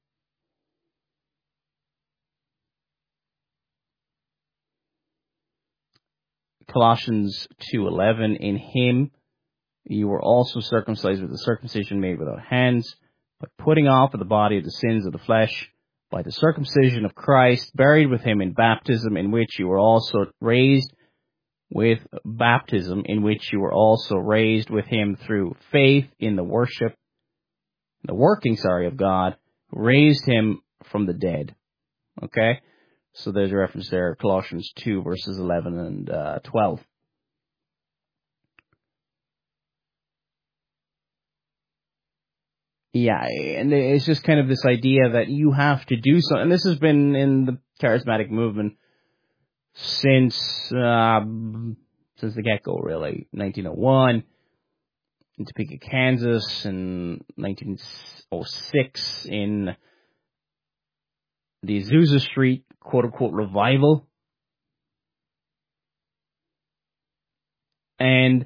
Colossians two eleven, in him you were also circumcised with a circumcision made without hands, by putting off of the body of the sins of the flesh, by the circumcision of Christ, buried with him in baptism, in which you were also raised with baptism, in which you were also raised with him through faith in the worship, the working, sorry, of God, who raised him from the dead. Okay? So there's a reference there, Colossians two, verses eleven and uh, twelve. Yeah, and it's just kind of this idea that you have to do something. And this has been in the charismatic movement since uh, since the get-go, really. nineteen oh one, in Topeka, Kansas, in nineteen oh six, in the Azusa Street, quote-unquote, revival. And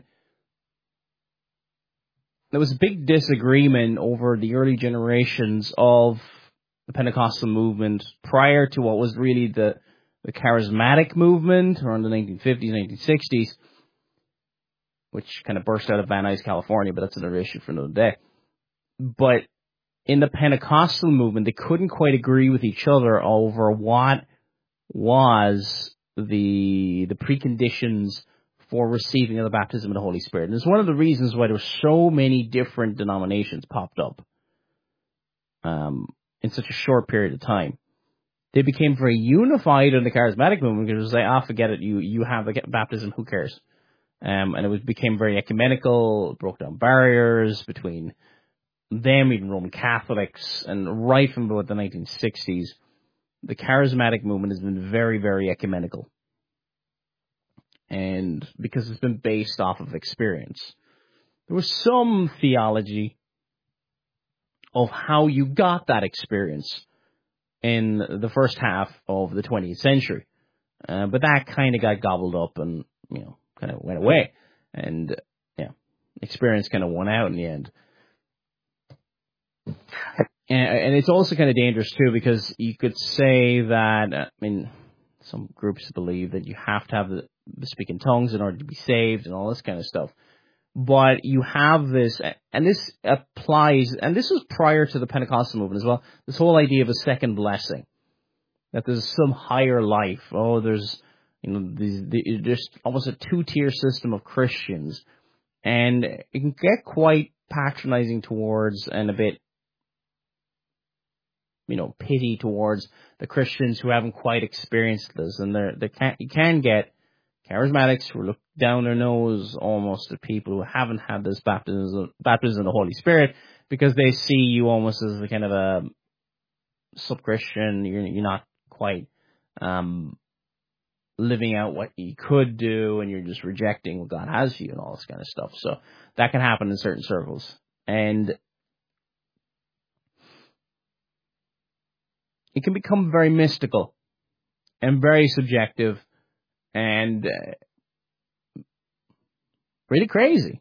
there was a big disagreement over the early generations of the Pentecostal movement prior to what was really the, the charismatic movement around the nineteen fifties, nineteen sixties, which kind of burst out of Van Nuys, California, but that's another issue for another day. But in the Pentecostal movement, they couldn't quite agree with each other over what was the the preconditions for receiving of the baptism of the Holy Spirit. And it's one of the reasons why there were so many different denominations popped up um, in such a short period of time. They became very unified in the charismatic movement because it was like, ah, forget it, you you have the baptism, who cares? Um, and it was became very ecumenical, broke down barriers between them, even Roman Catholics, and right from about the nineteen sixties, the charismatic movement has been very, very ecumenical. And because it's been based off of experience. There was some theology of how you got that experience in the first half of the twentieth century. Uh, but that kind of got gobbled up and, you know, kind of went away. And, yeah, experience kind of won out in the end. And, and it's also kind of dangerous, too, because you could say that, I mean, some groups believe that you have to have the, the speak in tongues in order to be saved and all this kind of stuff. But you have this, and this applies, and this was prior to the Pentecostal movement as well, this whole idea of a second blessing. That there's some higher life. Oh, there's, you know, these, the, just almost a two-tier system of Christians. And it can get quite patronizing towards and a bit, you know, pity towards the Christians who haven't quite experienced this. And they're, they can, you can get charismatics who look down their nose almost at people who haven't had this baptism, baptism of the Holy Spirit, because they see you almost as a kind of a sub-Christian. You're, you're not quite um, living out what you could do, and you're just rejecting what God has for you and all this kind of stuff. So that can happen in certain circles. And it can become very mystical and very subjective and uh, really crazy.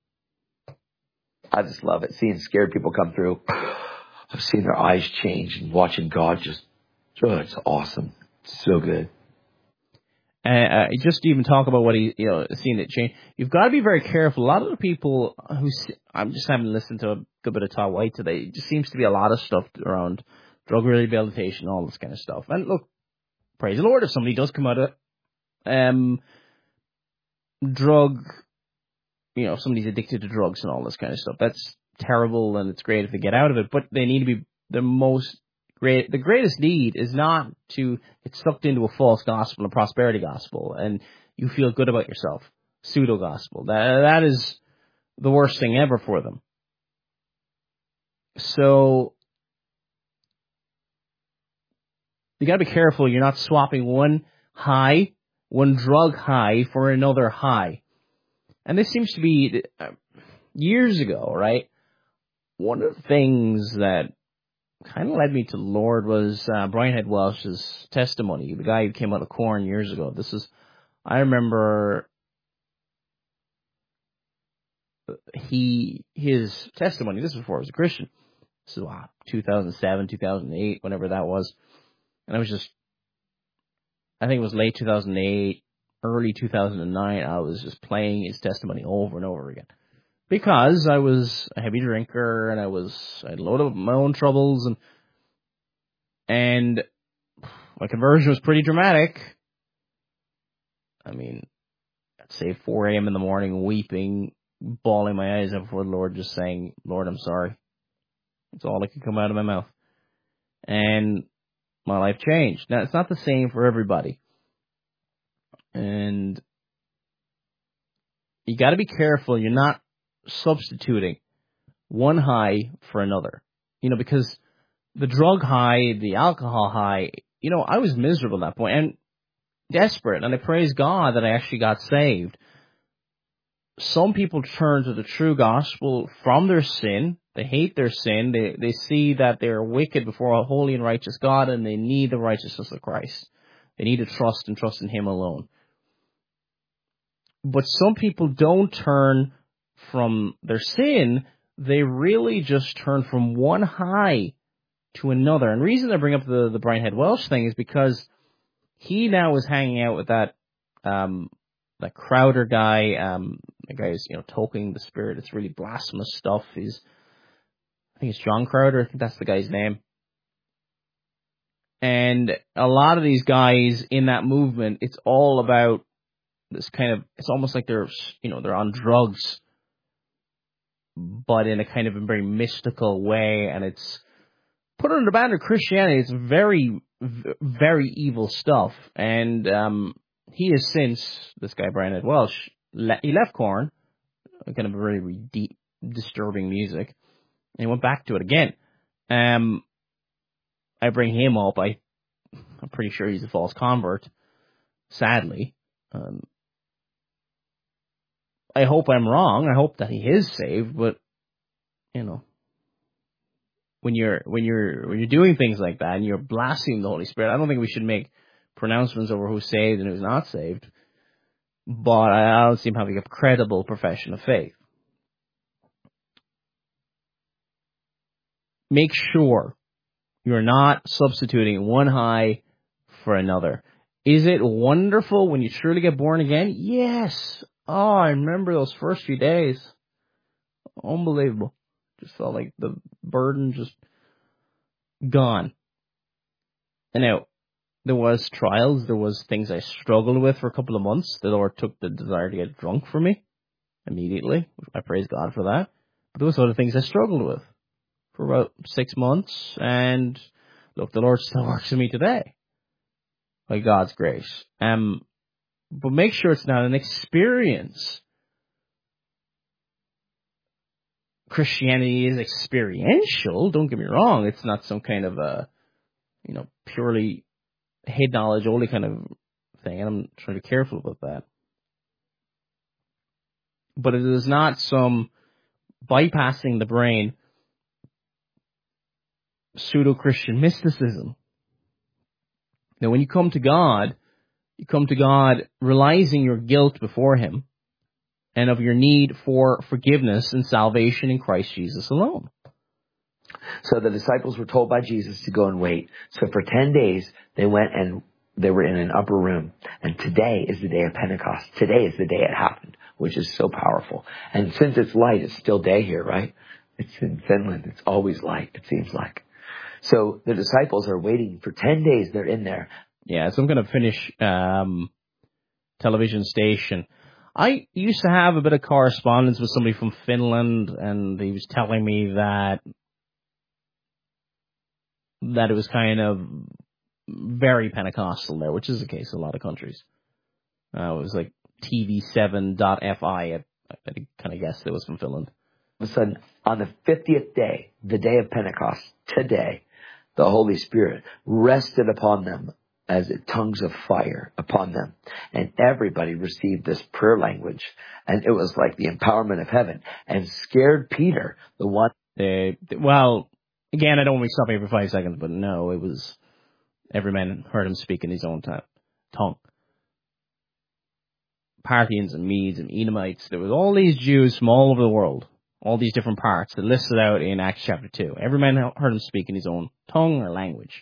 I just love it. Seeing scared people come through. I've seen their eyes change and watching God just, oh, it's awesome. It's so good. And uh, just to even talk about what he, you know, seeing it change, you've got to be very careful. A lot of the people who, I'm just having listened to a good bit of Todd White today, it just seems to be a lot of stuff around drug rehabilitation, all this kind of stuff. And look, praise the Lord if somebody does come out of um, drug, you know, if somebody's addicted to drugs and all this kind of stuff. That's terrible, and it's great if they get out of it, but they need to be the most great. The greatest need is not to get sucked into a false gospel, a prosperity gospel, and you feel good about yourself. Pseudo gospel. That that is the worst thing ever for them. So you got to be careful. You're not swapping one high, one drug high for another high. And this seems to be uh, years ago, right? One of the things that kind of led me to the Lord was uh, Brian Head Welsh's testimony. The guy who came out of Corn years ago. This is, I remember he his testimony. This was before I was a Christian. So uh, two thousand seven, two thousand eight, whenever that was, and I was just, I think it was late two thousand eight, early two thousand nine. I was just playing his testimony over and over again. Because I was a heavy drinker and I was I had a load of my own troubles and and my conversion was pretty dramatic. I mean, I'd say four a.m. in the morning, weeping, bawling my eyes out before the Lord, just saying, "Lord, I'm sorry." That's all that could come out of my mouth. And my life changed. Now, it's not the same for everybody. And you got to be careful. You're not substituting one high for another, you know, because the drug high, the alcohol high, you know, I was miserable at that point and desperate, and I praise God that I actually got saved. Some people turn to the true gospel from their sin. They hate their sin. They they see that they're wicked before a holy and righteous God, and they need the righteousness of Christ. They need to trust and trust in Him alone. But some people don't turn from their sin, they really just turn from one high to another. And the reason I bring up the, the Brian Head Welsh thing is because he now is hanging out with that um, that Crowder guy. Um, the guy is, you know, toking the Spirit. It's really blasphemous stuff. He's, I think it's John Crowder. I think that's the guy's name. And a lot of these guys in that movement, it's all about this kind of, it's almost like they're, you know, they're on drugs, but in a kind of a very mystical way, and it's put under the banner of Christianity. It's very, very evil stuff, and um, he has since, this guy Brian Head Welsh, le- he left Korn, kind of very, very deep, disturbing music, and he went back to it again. Um, I bring him up, I, I'm pretty sure he's a false convert, sadly. Um, I hope I'm wrong. I hope that he is saved, but you know, when you're when you're when you're doing things like that and you're blaspheming the Holy Spirit, I don't think we should make pronouncements over who's saved and who's not saved. But I don't see him having a credible profession of faith. Make sure you're not substituting one high for another. Is it wonderful when you truly get born again? Yes. Oh, I remember those first few days. Unbelievable. Just felt like the burden just gone. And now, there was trials. There was things I struggled with for a couple of months. The Lord took the desire to get drunk from me immediately. I praise God for that. But there was other things I struggled with for about six months. And look, the Lord still works in me today. By God's grace. Um, but make sure it's not an experience. Christianity is experiential. Don't get me wrong. It's not some kind of a, you know, purely head knowledge only kind of thing. And I'm trying to be careful about that. But it is not some bypassing the brain pseudo-Christian mysticism. Now, when you come to God, you come to God realizing your guilt before Him and of your need for forgiveness and salvation in Christ Jesus alone. So the disciples were told by Jesus to go and wait. So for ten days, they went and they were in an upper room. And today is the day of Pentecost. Today is the day it happened, which is so powerful. And since it's light, it's still day here, right? It's in Finland. It's always light, it seems like. So the disciples are waiting for ten days. They're in there. Yeah, so I'm going to finish um, television station. I used to have a bit of correspondence with somebody from Finland, and he was telling me that that it was kind of very Pentecostal there, which is the case in a lot of countries. Uh, it was like T V seven dot F I. I, I kind of guessed it was from Finland. All of a sudden, on the fiftieth day, the day of Pentecost, today, the Holy Spirit rested upon them as tongues of fire upon them. And everybody received this prayer language. And it was like the empowerment of heaven. And scared Peter, the one... They, well, Again, I don't want to stop every five seconds, but no, it was every man heard him speak in his own time, tongue. Parthians and Medes and Edomites. There was all these Jews from all over the world, all these different parts that listed out in Acts chapter two. Every man heard him speak in his own tongue or language.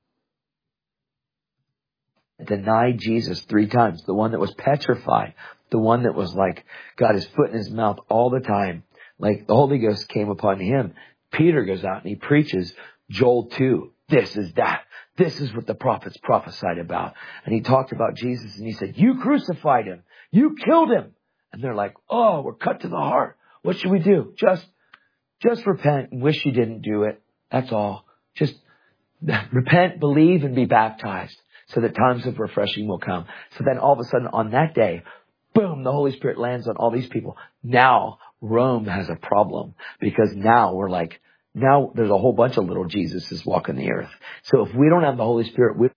Denied Jesus three times. The one that was petrified. The one that was like, got his foot in his mouth all the time. Like the Holy Ghost came upon him. Peter goes out and he preaches Joel two. This is that. This is what the prophets prophesied about. And he talked about Jesus and he said, you crucified him. You killed him. And they're like, oh, we're cut to the heart. What should we do? Just, just repent and wish you didn't do it. That's all. Just repent, believe, and be baptized so that times of refreshing will come. So then all of a sudden on that day, boom, the Holy Spirit lands on all these people. Now Rome has a problem because now we're like, now there's a whole bunch of little Jesuses walking the earth. So if we don't have the Holy Spirit, we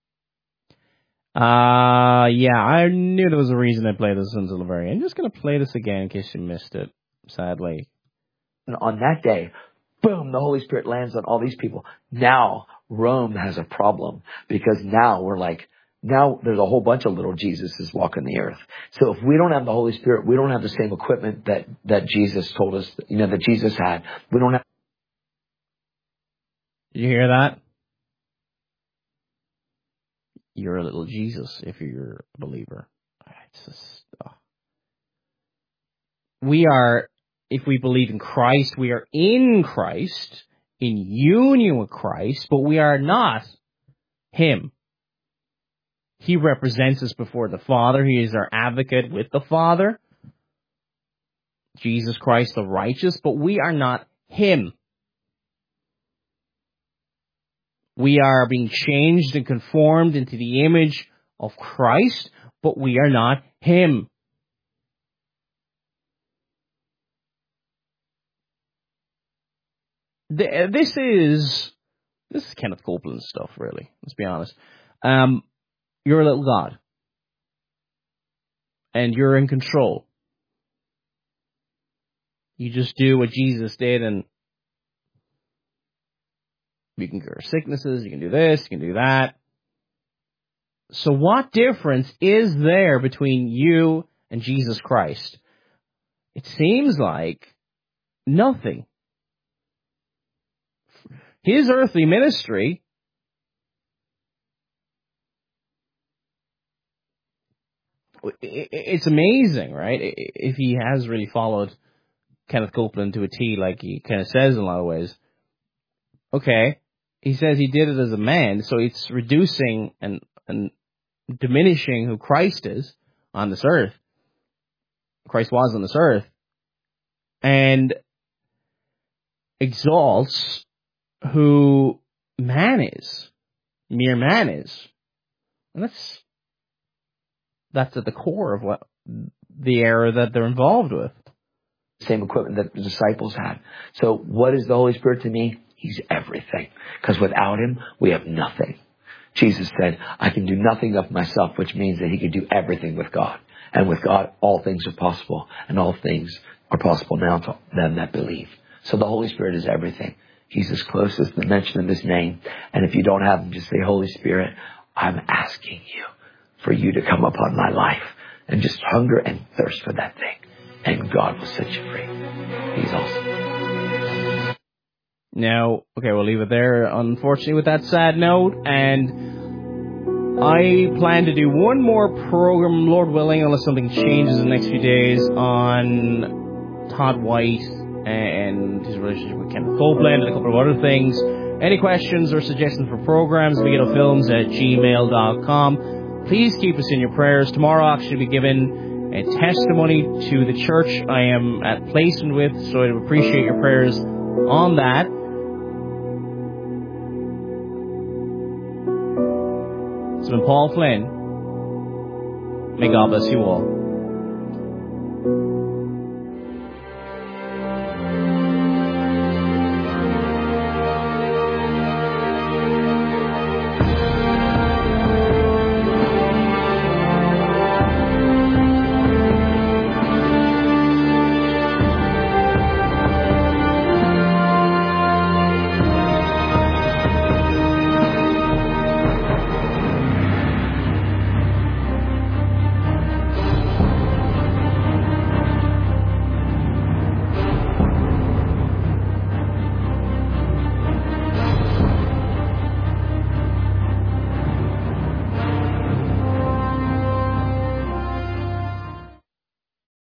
Uh, yeah, I knew there was a reason I played this until the very end. I'm just going to play this again in case you missed it, sadly. On that day, boom, the Holy Spirit lands on all these people. Now Rome has a problem because now we're like, now there's a whole bunch of little Jesuses walking the earth. So if we don't have the Holy Spirit, we don't have the same equipment that, that Jesus told us, you know, that Jesus had. We don't have. Did you hear that? You're a little Jesus if you're a believer. It's just, oh. We are, if we believe in Christ, we are in Christ, in union with Christ, but we are not Him. He represents us before the Father. He is our advocate with the Father. Jesus Christ the righteous, but we are not Him. We are being changed and conformed into the image of Christ, but we are not Him. This is, this is Kenneth Copeland stuff, really. Let's be honest. Um, you're a little God. And you're in control. You just do what Jesus did, and you can cure sicknesses, you can do this, you can do that. So what difference is there between you and Jesus Christ? It seems like nothing. His earthly ministry it's amazing, right? If he has really followed Kenneth Copeland to a T like he kind of says in a lot of ways. Okay, he says he did it as a man, so it's reducing and, and diminishing who Christ is on this earth. Christ was on this earth. And exalts who man is, mere man is. And that's that's at the core of what the error that they're involved with. Same equipment that the disciples had. So what is the Holy Spirit to me? He's everything. Because without Him, we have nothing. Jesus said, I can do nothing of myself, which means that He could do everything with God. And with God, all things are possible. And all things are possible now to them that believe. So the Holy Spirit is everything. He's as close as the mention of His name. And if you don't have Him, just say, Holy Spirit, I'm asking you for you to come upon my life. And just hunger and thirst for that thing. And God will set you free. He's awesome. Now, okay, we'll leave it there, unfortunately, with that sad note. And I plan to do one more program, Lord willing, unless something changes in the next few days, on Todd White and his relationship with Kenneth Copeland and a couple of other things. Any questions or suggestions for programs, megiddo films at gmail dot com. Please keep us in your prayers. Tomorrow I'll actually be giving a testimony to the church I am at placement with, so I would appreciate your prayers on that. It's been Paul Flynn. May God bless you all.